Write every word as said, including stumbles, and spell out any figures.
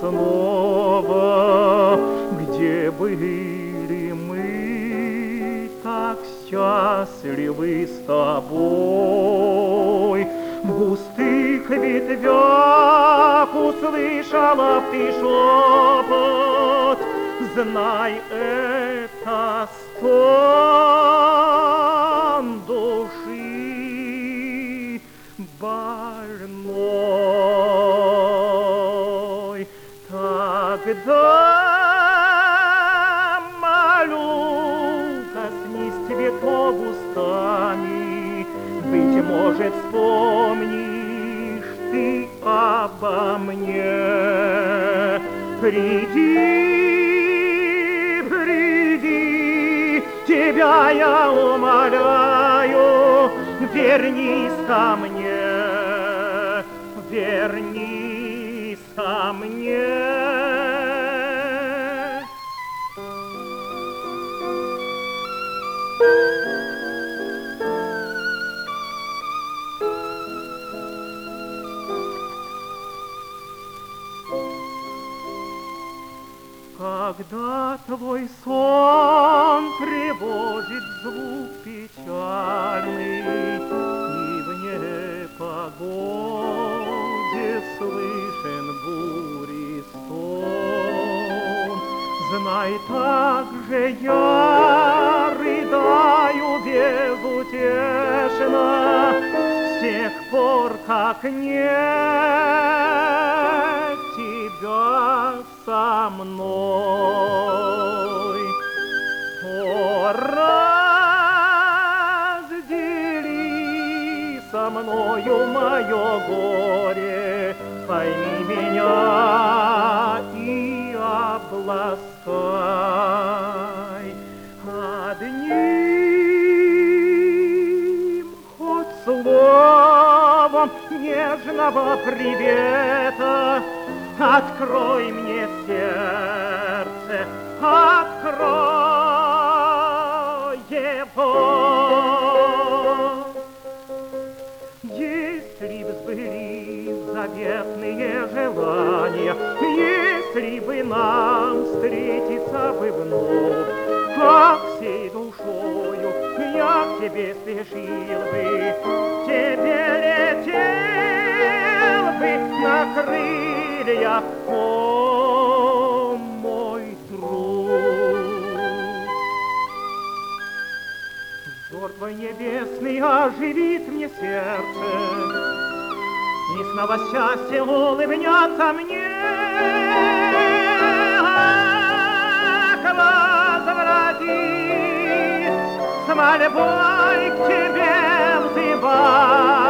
снова, где были мы так счастливы с тобой. В густых ветвях услышала б ты шепот, знай, это стон души больной. Тогда молю, коснись цветов устами, быть может, вспомнишь ты обо мне. Приди, приди, тебя я умоляю, вернись ко мне, вернись ко мне. Когда твой сон тревожит звук печальный, и в непогоде слышен бури стон, знай, так же я рыдаю безутешно с тех пор, как нет тебя со мной. О, раздели со мною мое горе, пойми меня и обласкай одним хоть словом нежного привета. Открой мне сердце, открой его. Если б сбылись заветные желания, если бы нам встретиться бы вновь, как всей душою я к тебе спешил бы, тебе летел бы на крыльях, о, мой друг. Взор твой небесный оживит мне сердце, и снова счастье улыбнется мне. Ах, возврати, с мольбой к тебе взывай.